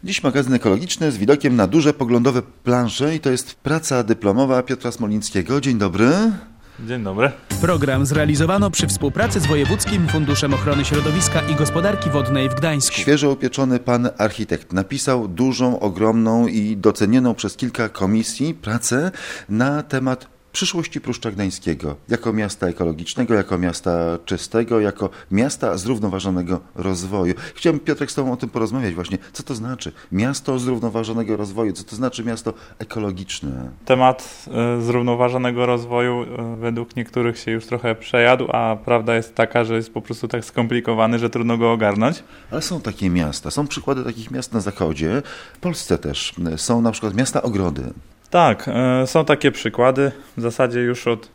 Dziś magazyn ekologiczny z widokiem na duże poglądowe plansze i to jest praca dyplomowa Piotra Smolińskiego. Dzień dobry. Dzień dobry. Program zrealizowano przy współpracy z Wojewódzkim Funduszem Ochrony Środowiska i Gospodarki Wodnej w Gdańsku. Świeżo upieczony pan architekt napisał dużą, ogromną i docenioną przez kilka komisji pracę na temat przyszłości Pruszcza Gdańskiego jako miasta ekologicznego, jako miasta czystego, jako miasta zrównoważonego rozwoju. Chciałem, Piotrek, z Tobą o tym porozmawiać właśnie. Co to znaczy miasto zrównoważonego rozwoju? Co to znaczy miasto ekologiczne? Temat zrównoważonego rozwoju według niektórych się już trochę przejadł, a prawda jest taka, że jest po prostu tak skomplikowany, że trudno go ogarnąć. Ale są takie miasta, są przykłady takich miast na zachodzie, w Polsce też. Są na przykład miasta ogrody. Tak, są takie przykłady. W zasadzie już od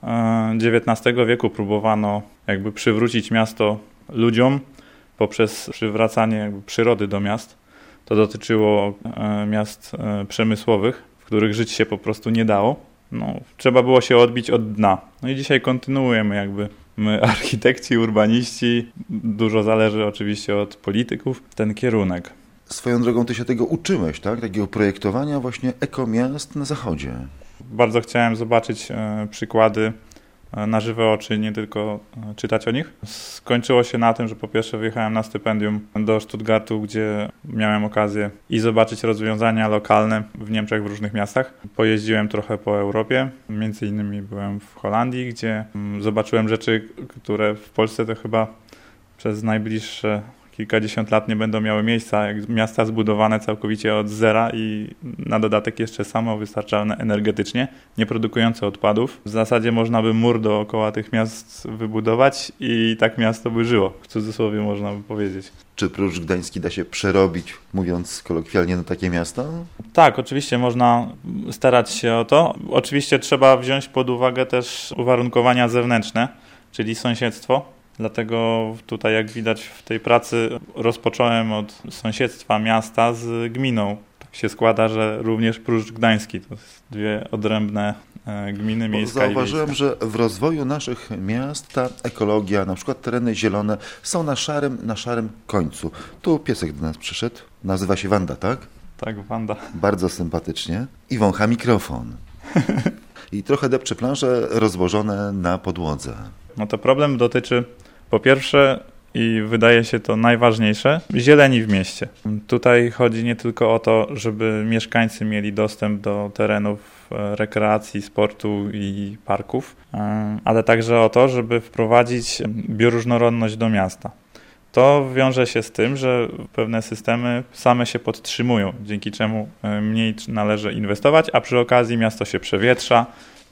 XIX wieku próbowano jakby przywrócić miasto ludziom poprzez przywracanie jakby przyrody do miast. To dotyczyło miast przemysłowych, w których żyć się po prostu nie dało. Trzeba było się odbić od dna. No i dzisiaj kontynuujemy jakby my, architekci, urbaniści. Dużo zależy oczywiście od polityków, ten kierunek. Swoją drogą ty się tego uczyłeś, tak? Takiego projektowania właśnie ekomiast na zachodzie. Bardzo chciałem zobaczyć przykłady na żywe oczy, nie tylko czytać o nich. Skończyło się na tym, że po pierwsze wyjechałem na stypendium do Stuttgartu, gdzie miałem okazję i zobaczyć rozwiązania lokalne w Niemczech, w różnych miastach. Pojeździłem trochę po Europie, między innymi byłem w Holandii, gdzie zobaczyłem rzeczy, które w Polsce to chyba przez najbliższe kilkadziesiąt lat nie będą miały miejsca, jak miasta zbudowane całkowicie od zera i na dodatek jeszcze samowystarczalne energetycznie, nie produkujące odpadów. W zasadzie można by mur dookoła tych miast wybudować i tak miasto by żyło, w cudzysłowie można by powiedzieć. Czy Pruszcz Gdański da się przerobić, mówiąc kolokwialnie, na takie miasto? Tak, oczywiście można starać się o to. Oczywiście trzeba wziąć pod uwagę też uwarunkowania zewnętrzne, czyli sąsiedztwo. Dlatego tutaj, jak widać w tej pracy, rozpocząłem od sąsiedztwa miasta z gminą. Tak się składa, że również Pruszcz Gdański to jest dwie odrębne gminy, miejska i wiejska. Zauważyłem, że w rozwoju naszych miast ta ekologia, na przykład tereny zielone, są na szarym końcu. Tu piesek do nas przyszedł, nazywa się Wanda, tak? Tak, Wanda. Bardzo sympatycznie i wącha mikrofon. I trochę depcze plansze rozłożone na podłodze. No to problem dotyczy po pierwsze, i wydaje się to najważniejsze, zieleni w mieście. Tutaj chodzi nie tylko o to, żeby mieszkańcy mieli dostęp do terenów rekreacji, sportu i parków, ale także o to, żeby wprowadzić bioróżnorodność do miasta. To wiąże się z tym, że pewne systemy same się podtrzymują, dzięki czemu mniej należy inwestować, a przy okazji miasto się przewietrza,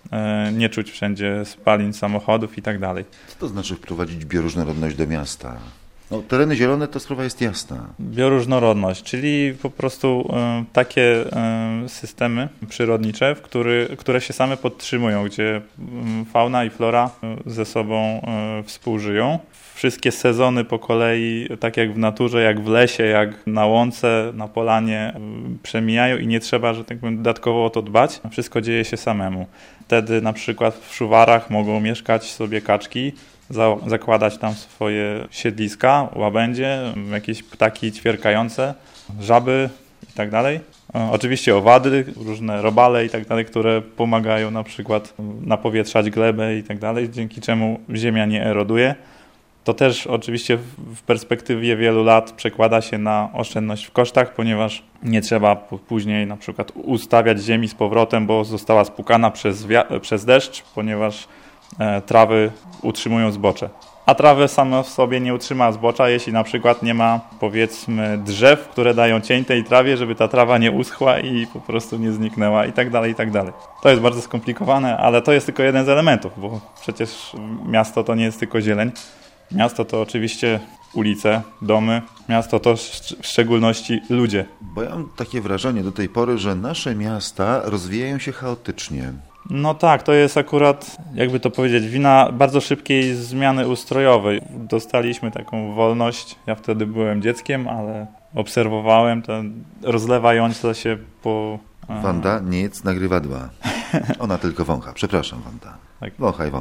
nie czuć wszędzie spalin samochodów i tak dalej. Co to znaczy wprowadzić bioróżnorodność do miasta? Tereny zielone to sprawa jest jasna. Bioróżnorodność, czyli po prostu takie systemy przyrodnicze, które się same podtrzymują, gdzie fauna i flora ze sobą współżyją. Wszystkie sezony po kolei, tak jak w naturze, jak w lesie, jak na łące, na polanie, przemijają i nie trzeba, że tak powiem, dodatkowo o to dbać. Wszystko dzieje się samemu. Wtedy na przykład w Szuwarach mogą mieszkać sobie kaczki, zakładać tam swoje siedliska, łabędzie, jakieś ptaki ćwierkające, żaby i tak dalej. Oczywiście owady, różne robale i tak dalej, które pomagają na przykład napowietrzać glebę i tak dalej, dzięki czemu ziemia nie eroduje. To też oczywiście w perspektywie wielu lat przekłada się na oszczędność w kosztach, ponieważ nie trzeba później na przykład ustawiać ziemi z powrotem, bo została spłukana przez deszcz, ponieważ trawy utrzymują zbocze. A trawy same w sobie nie utrzyma zbocza, jeśli na przykład nie ma, powiedzmy, drzew, które dają cień tej trawie, żeby ta trawa nie uschła i po prostu nie zniknęła i tak dalej, i tak dalej. To jest bardzo skomplikowane, ale to jest tylko jeden z elementów, bo przecież miasto to nie jest tylko zieleń. Miasto to oczywiście ulice, domy. Miasto to w szczególności ludzie. Bo ja mam takie wrażenie do tej pory, że nasze miasta rozwijają się chaotycznie. No tak, to jest akurat, jakby to powiedzieć, wina bardzo szybkiej zmiany ustrojowej. Dostaliśmy taką wolność. Ja wtedy byłem dzieckiem, ale obserwowałem to rozlewające się po... Wanda nie jest nagrywadła. Ona tylko wącha. Przepraszam, Wanda. Tak. Wąchaj, wąchaj.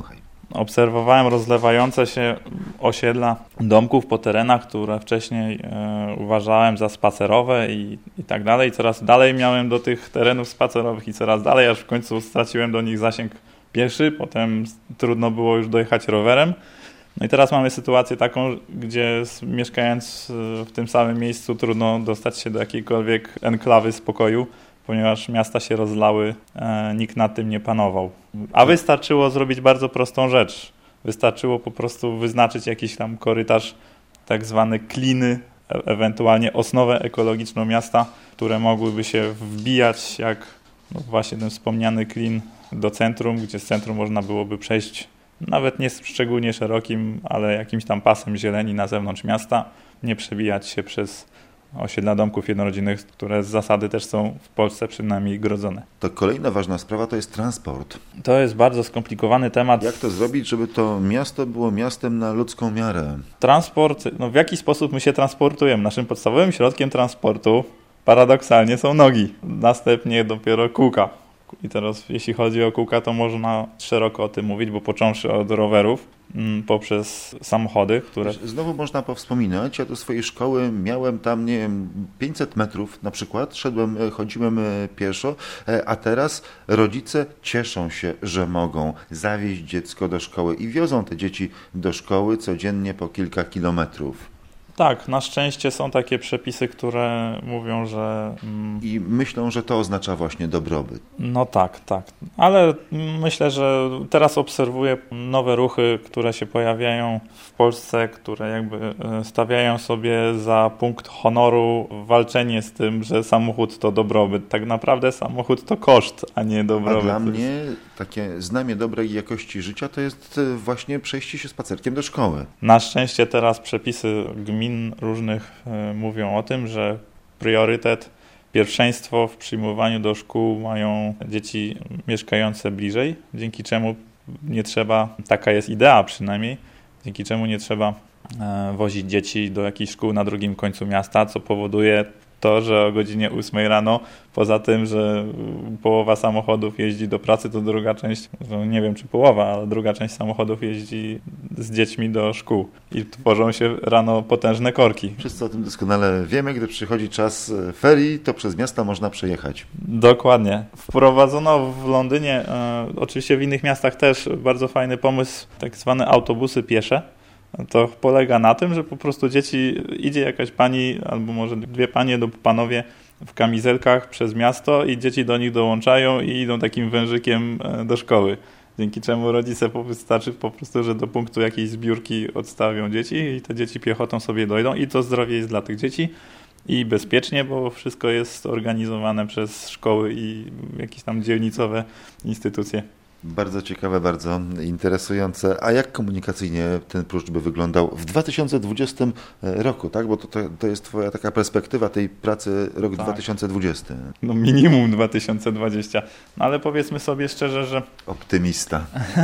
Obserwowałem rozlewające się osiedla domków po terenach, które wcześniej uważałem za spacerowe i tak dalej. Coraz dalej miałem do tych terenów spacerowych i coraz dalej, aż w końcu straciłem do nich zasięg pieszy, potem trudno było już dojechać rowerem. No i teraz mamy sytuację taką, gdzie mieszkając w tym samym miejscu trudno dostać się do jakiejkolwiek enklawy spokoju, ponieważ miasta się rozlały, nikt nad tym nie panował. A wystarczyło zrobić bardzo prostą rzecz. Wystarczyło po prostu wyznaczyć jakiś tam korytarz, tak zwane kliny, ewentualnie osnowę ekologiczną miasta, które mogłyby się wbijać jak właśnie ten wspomniany klin do centrum, gdzie z centrum można byłoby przejść nawet nie szczególnie szerokim, ale jakimś tam pasem zieleni na zewnątrz miasta, nie przebijać się przez osiedla domków jednorodzinnych, które z zasady też są w Polsce przynajmniej grodzone. To kolejna ważna sprawa to jest transport. To jest bardzo skomplikowany temat. Jak to zrobić, żeby to miasto było miastem na ludzką miarę? Transport, w jaki sposób my się transportujemy? Naszym podstawowym środkiem transportu paradoksalnie są nogi. Następnie dopiero kółka. I teraz jeśli chodzi o kółka, to można szeroko o tym mówić, bo począwszy od rowerów, poprzez samochody, które... Znowu można powspominać, ja do swojej szkoły miałem tam, nie wiem, 500 metrów na przykład, chodziłem pieszo, a teraz rodzice cieszą się, że mogą zawieźć dziecko do szkoły i wiozą te dzieci do szkoły codziennie po kilka kilometrów. Tak, na szczęście są takie przepisy, które mówią, że... I myślą, że to oznacza właśnie dobrobyt. No tak, ale myślę, że teraz obserwuję nowe ruchy, które się pojawiają w Polsce, które jakby stawiają sobie za punkt honoru walczenie z tym, że samochód to dobrobyt. Tak naprawdę samochód to koszt, a nie dobrobyt. A dla mnie takie znamie dobrej jakości życia to jest właśnie przejście się spacerkiem do szkoły. Na szczęście teraz przepisy gmin różnych mówią o tym, że priorytet, pierwszeństwo w przyjmowaniu do szkół mają dzieci mieszkające bliżej, dzięki czemu nie trzeba, taka jest idea przynajmniej, dzięki czemu nie trzeba wozić dzieci do jakichś szkół na drugim końcu miasta, co powoduje to, że o godzinie 8 rano, poza tym, że połowa samochodów jeździ do pracy, to druga część, no nie wiem czy połowa, ale druga część samochodów jeździ z dziećmi do szkół i tworzą się rano potężne korki. Wszyscy o tym doskonale wiemy, gdy przychodzi czas ferii, to przez miasta można przejechać. Dokładnie. Wprowadzono w Londynie, oczywiście w innych miastach też bardzo fajny pomysł, tak zwane autobusy piesze. To polega na tym, że po prostu idzie jakaś pani, albo może dwie panie lub panowie w kamizelkach przez miasto i dzieci do nich dołączają i idą takim wężykiem do szkoły. Dzięki czemu rodzice wystarczy po prostu, że do punktu jakiejś zbiórki odstawią dzieci i te dzieci piechotą sobie dojdą i to zdrowie jest dla tych dzieci i bezpiecznie, bo wszystko jest organizowane przez szkoły i jakieś tam dzielnicowe instytucje. Bardzo ciekawe, bardzo interesujące. A jak komunikacyjnie ten prócz by wyglądał w 2020 roku, tak? Bo to jest twoja taka perspektywa tej pracy rok 2020. No minimum 2020. No ale powiedzmy sobie szczerze, że... Optymista.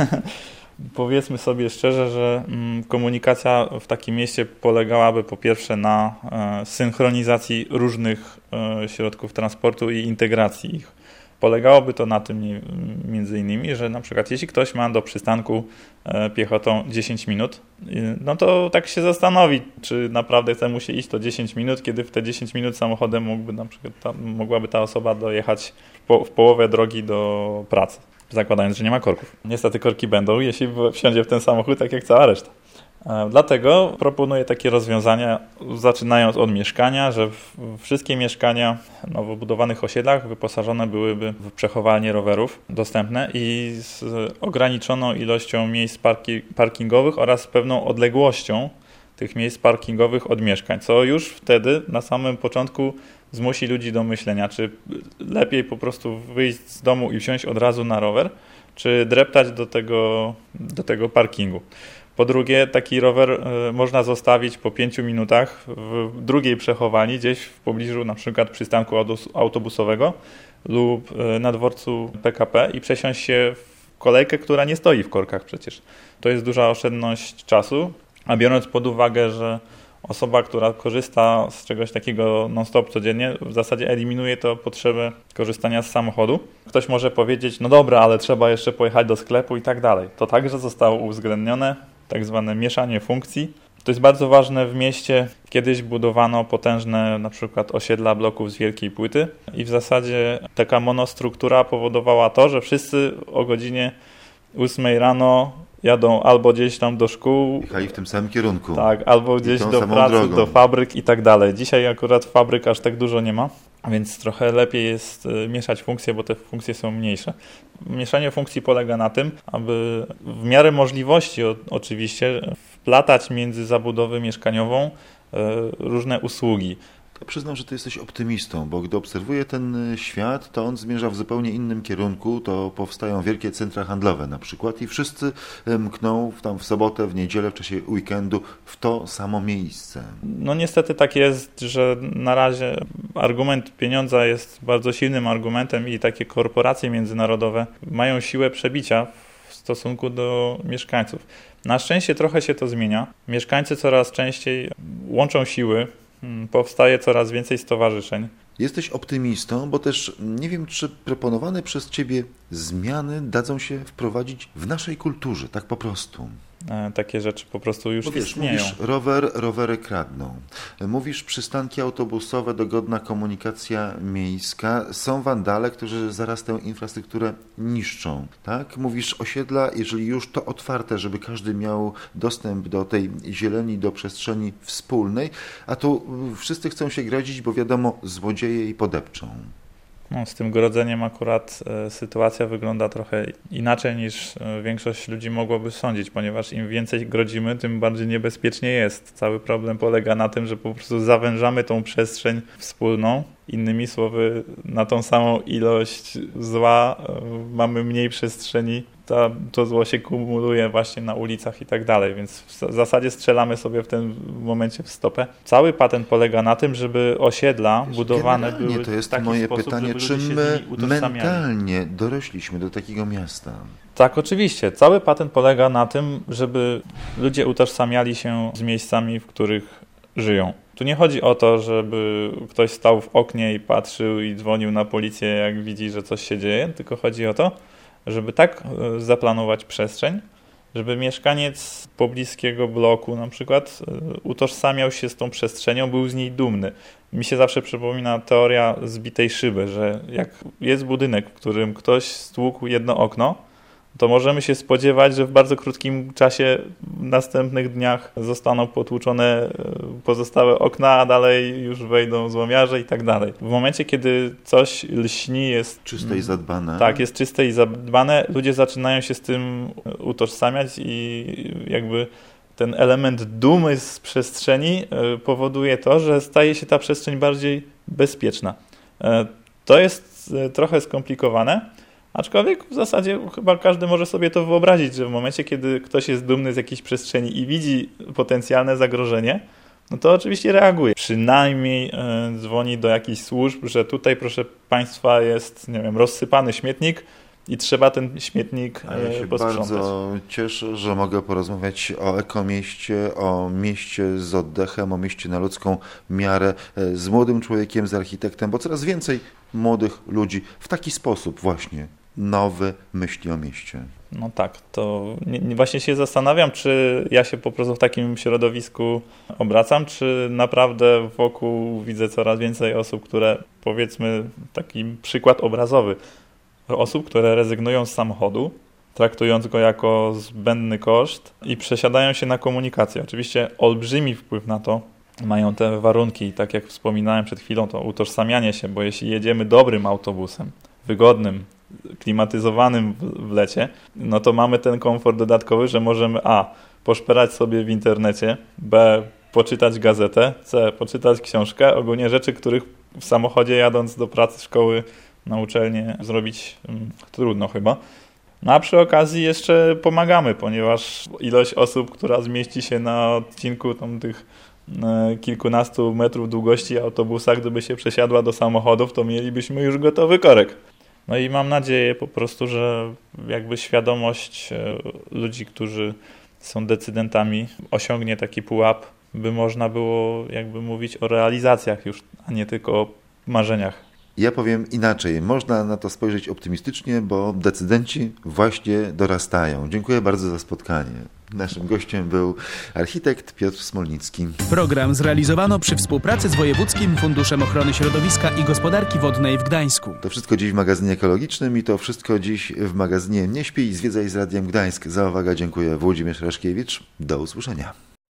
Powiedzmy sobie szczerze, że komunikacja w takim mieście polegałaby po pierwsze na synchronizacji różnych środków transportu i integracji ich. Polegałoby to na tym między innymi, że na przykład jeśli ktoś ma do przystanku piechotą 10 minut, no to tak się zastanowi, czy naprawdę chce mu się iść to 10 minut, kiedy w te 10 minut samochodem mogłaby ta osoba dojechać w połowę drogi do pracy, zakładając, że nie ma korków. Niestety korki będą, jeśli wsiądzie w ten samochód, tak jak cała reszta. Dlatego proponuję takie rozwiązania, zaczynając od mieszkania, że wszystkie mieszkania w nowo budowanych osiedlach wyposażone byłyby w przechowalnie rowerów dostępne i z ograniczoną ilością miejsc parkingowych oraz pewną odległością tych miejsc parkingowych od mieszkań, co już wtedy na samym początku zmusi ludzi do myślenia, czy lepiej po prostu wyjść z domu i wsiąść od razu na rower, czy dreptać do tego parkingu. Po drugie, taki rower można zostawić po 5 minutach w drugiej przechowalni, gdzieś w pobliżu na przykład przystanku autobusowego lub na dworcu PKP i przesiąść się w kolejkę, która nie stoi w korkach przecież. To jest duża oszczędność czasu, a biorąc pod uwagę, że osoba, która korzysta z czegoś takiego non-stop codziennie, w zasadzie eliminuje to potrzebę korzystania z samochodu. Ktoś może powiedzieć, no dobra, ale trzeba jeszcze pojechać do sklepu i tak dalej. To także zostało uwzględnione, tak zwane mieszanie funkcji. To jest bardzo ważne w mieście. Kiedyś budowano potężne na przykład osiedla bloków z wielkiej płyty i w zasadzie taka monostruktura powodowała to, że wszyscy o godzinie 8 rano jadą albo gdzieś tam do szkół. Jechali w tym samym kierunku. Tak, albo gdzieś do pracy, drogą. Do fabryk i tak dalej. Dzisiaj akurat fabryk aż tak dużo nie ma, więc trochę lepiej jest mieszać funkcje, bo te funkcje są mniejsze. Mieszanie funkcji polega na tym, aby w miarę możliwości oczywiście wplatać między zabudowę mieszkaniową różne usługi. Ja przyznam, że ty jesteś optymistą, bo gdy obserwuję ten świat, to on zmierza w zupełnie innym kierunku. To powstają wielkie centra handlowe na przykład i wszyscy mkną tam w sobotę, w niedzielę, w czasie weekendu w to samo miejsce. No niestety tak jest, że na razie argument pieniądza jest bardzo silnym argumentem i takie korporacje międzynarodowe mają siłę przebicia w stosunku do mieszkańców. Na szczęście trochę się to zmienia. Mieszkańcy coraz częściej łączą siły. Powstaje coraz więcej stowarzyszeń. Jesteś optymistą, bo też nie wiem, czy proponowane przez ciebie zmiany dadzą się wprowadzić w naszej kulturze, tak po prostu. Takie rzeczy po prostu już istnieją. Mówisz rowery kradną. Mówisz przystanki autobusowe, dogodna komunikacja miejska. Są wandale, którzy zaraz tę infrastrukturę niszczą. Tak? Mówisz osiedla, jeżeli już to otwarte, żeby każdy miał dostęp do tej zieleni, do przestrzeni wspólnej, a tu wszyscy chcą się grodzić, bo wiadomo, złodzieje i podepczą. No, z tym grodzeniem akurat sytuacja wygląda trochę inaczej niż większość ludzi mogłoby sądzić, ponieważ im więcej grodzimy, tym bardziej niebezpiecznie jest. Cały problem polega na tym, że po prostu zawężamy tą przestrzeń wspólną. Innymi słowy, na tą samą ilość zła mamy mniej przestrzeni. To zło się kumuluje właśnie na ulicach i tak dalej, więc w zasadzie strzelamy sobie w tym momencie w stopę. Cały patent polega na tym, żeby osiedla budowane były to jest w taki moje sposób, pytanie, czy my mentalnie dorośliśmy do takiego miasta? Tak, oczywiście. Cały patent polega na tym, żeby ludzie utożsamiali się z miejscami, w których żyją. Tu nie chodzi o to, żeby ktoś stał w oknie i patrzył i dzwonił na policję, jak widzi, że coś się dzieje, tylko chodzi o to, żeby tak zaplanować przestrzeń, żeby mieszkaniec pobliskiego bloku na przykład utożsamiał się z tą przestrzenią, był z niej dumny. Mi się zawsze przypomina teoria zbitej szyby, że jak jest budynek, w którym ktoś stłukł jedno okno, to możemy się spodziewać, że w bardzo krótkim czasie, w następnych dniach zostaną potłuczone pozostałe okna, a dalej już wejdą złomiarze i tak dalej. W momencie, kiedy coś lśni, jest czyste i zadbane. Tak, jest czyste i zadbane, ludzie zaczynają się z tym utożsamiać i jakby ten element dumy z przestrzeni powoduje to, że staje się ta przestrzeń bardziej bezpieczna. To jest trochę skomplikowane, aczkolwiek w zasadzie chyba każdy może sobie to wyobrazić, że w momencie, kiedy ktoś jest dumny z jakiejś przestrzeni i widzi potencjalne zagrożenie, no to oczywiście reaguje. Przynajmniej dzwoni do jakichś służb, że tutaj, proszę Państwa, jest, nie wiem, rozsypany śmietnik i trzeba ten śmietnik posprzątać. Ja się bardzo cieszę, że mogę porozmawiać o ekomieście, o mieście z oddechem, o mieście na ludzką miarę, z młodym człowiekiem, z architektem, bo coraz więcej młodych ludzi w taki sposób właśnie nowy myśli o mieście. No tak, to właśnie się zastanawiam, czy ja się po prostu w takim środowisku obracam, czy naprawdę wokół widzę coraz więcej osób, które, powiedzmy, taki przykład obrazowy, osób, które rezygnują z samochodu, traktując go jako zbędny koszt i przesiadają się na komunikację. Oczywiście olbrzymi wpływ na to mają te warunki, tak jak wspominałem przed chwilą, to utożsamianie się, bo jeśli jedziemy dobrym autobusem, wygodnym, klimatyzowanym w lecie, no to mamy ten komfort dodatkowy, że możemy poszperać sobie w internecie, b. poczytać gazetę, c. poczytać książkę, ogólnie rzeczy, których w samochodzie jadąc do pracy, szkoły, na uczelnię zrobić trudno chyba. No a przy okazji jeszcze pomagamy, ponieważ ilość osób, która zmieści się na odcinku tych kilkunastu metrów długości autobusa, gdyby się przesiadła do samochodów, to mielibyśmy już gotowy korek. No i mam nadzieję po prostu, że jakby świadomość ludzi, którzy są decydentami, osiągnie taki pułap, by można było jakby mówić o realizacjach już, a nie tylko o marzeniach. Ja powiem inaczej. Można na to spojrzeć optymistycznie, bo decydenci właśnie dorastają. Dziękuję bardzo za spotkanie. Naszym gościem był architekt Piotr Smolnicki. Program zrealizowano przy współpracy z Wojewódzkim Funduszem Ochrony Środowiska i Gospodarki Wodnej w Gdańsku. To wszystko dziś w magazynie ekologicznym i to wszystko dziś w magazynie Nie śpij, zwiedzaj z Radiem Gdańsk. Za uwagę dziękuję. Włodzimierz Raszkiewicz. Do usłyszenia.